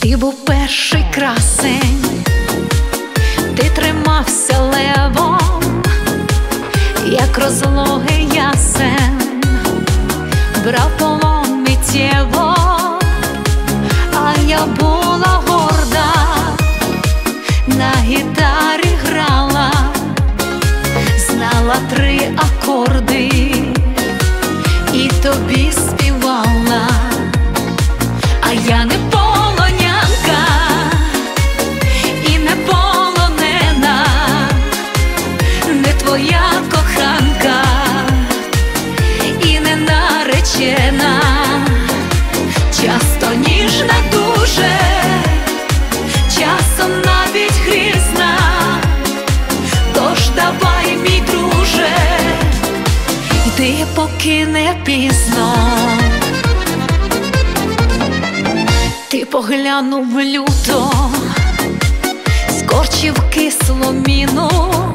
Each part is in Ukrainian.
Ти був перший красень, ти тримався левом, як розлогий ясен, брав полон миттєво, а я була горда, на гітарі грала, знала 3 акорди і тобі співала. А я не полонянка і не полонена, не твоя коханка і не наречена, часто ніжна дуже, часом навіть грізна, тож давай, мій друже, йди, поки не пізно. Ти поглянув люто, скорчив кислу міну,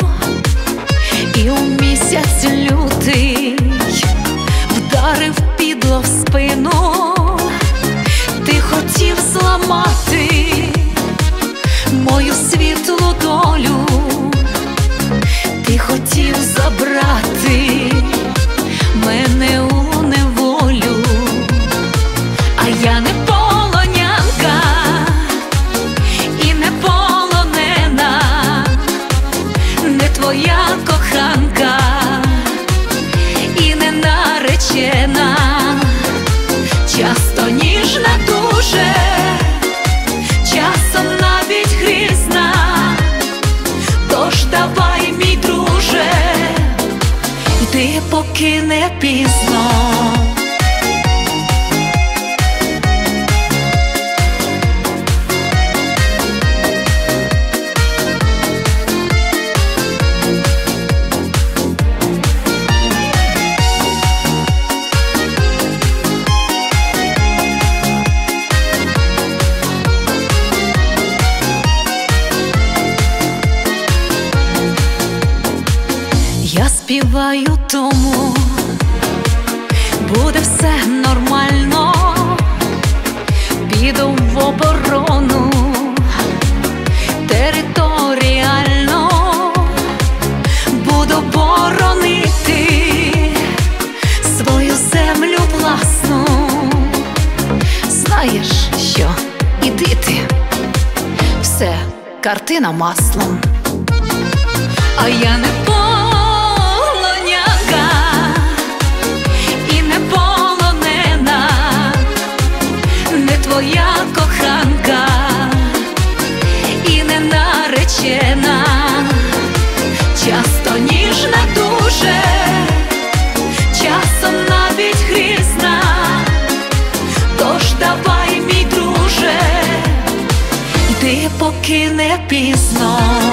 і у місяць лютий вдарив підло в спину. Ти хотів зламати мою світлу долю, ти хотів забрати мене у неволю, а я не полонянка і не полонена, не твоя коханка і не наречена, часто ніжна дуже, часом навіть грізна, тож давай, мій друже, йди, поки не пізно. Я співаю тому, буде все нормально, піду в оборону, територіально, буду боронити свою землю власну. Знаєш що, іди ти, все, картина маслом, а я не твоя коханка і не наречена, часто ніжна дуже, часом навіть грізна, тож давай, мій друже, йди, поки не пізно.